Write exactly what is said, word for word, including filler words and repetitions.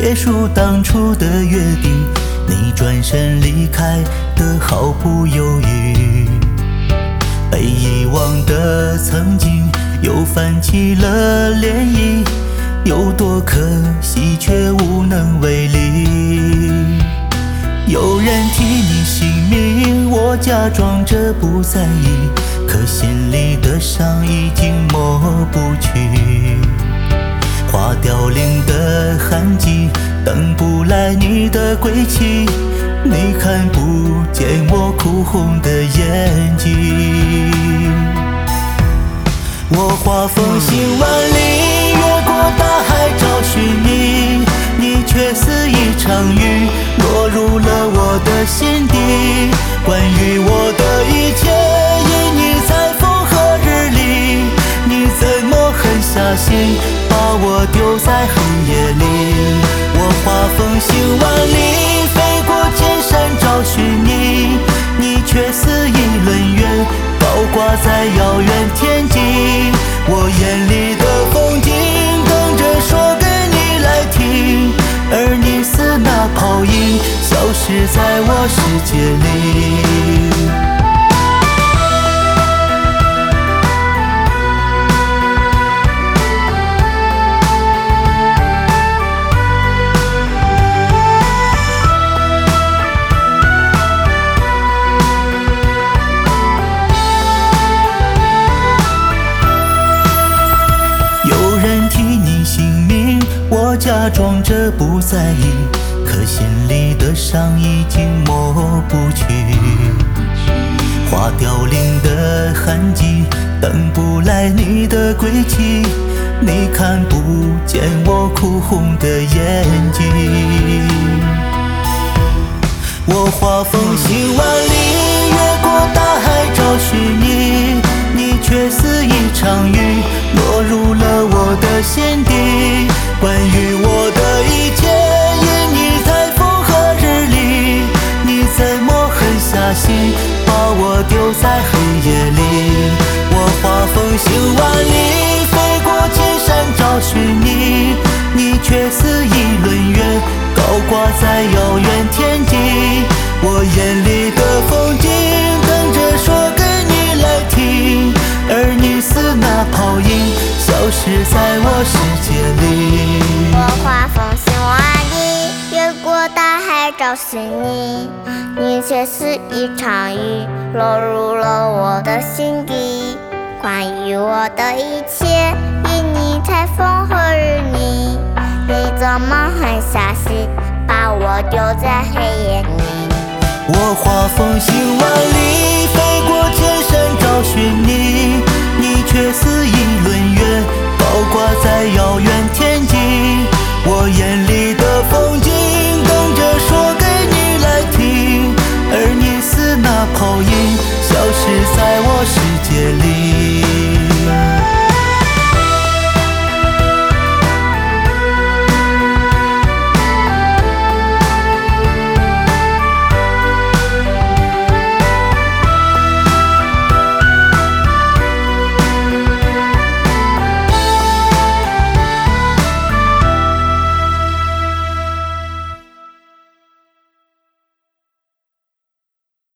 结束当初的约定，你转身离开的毫不犹豫。被遗忘的曾经又泛起了涟漪，有多可惜却无能为力。有人提你姓名，我假装着不在意，可心里的伤已经抹不去。花凋零的痕迹，等不来你的归期，你看不见我哭红的眼睛。我划风行万里，越过大海找寻你，你却似一场雨，落入了我的心底。关于我的一切，因你在风和日丽，你怎么狠下心把我丢在黑夜里。我划风行万里，飞过千山找寻你，你却似一轮月，高挂在遥远天际。我眼里的风景，等着说给你来听，而你似那泡影，消失在我世界里。我假装着不在意，可心里的伤已经抹不去。花凋零的痕迹，等不来你的归期，你看不见我哭红的眼睛。我划风行万里，越过大海找寻你，你却似一场雨，落入了我的心底。关于我的一切，因你在风和日丽，你怎么狠下心把我丢在黑夜里。我划风行万里，飞过千山找寻你，你却似一轮月，高挂在遥远天际。我眼里的风景，等着说给你来听，而你似那泡影，消失在我世界里。 我划风行万里，越过大海找寻你，你却似一场雨，落入了我的心底。关于我的一切，因你才风和日丽，你怎么狠下心把我丢在黑夜里。 我划风行万里，飞过千山找寻你，你却似一轮月，高挂在遥远天际。我眼里的风景，等着说给你来听，而你似那泡影，消失在我世界里。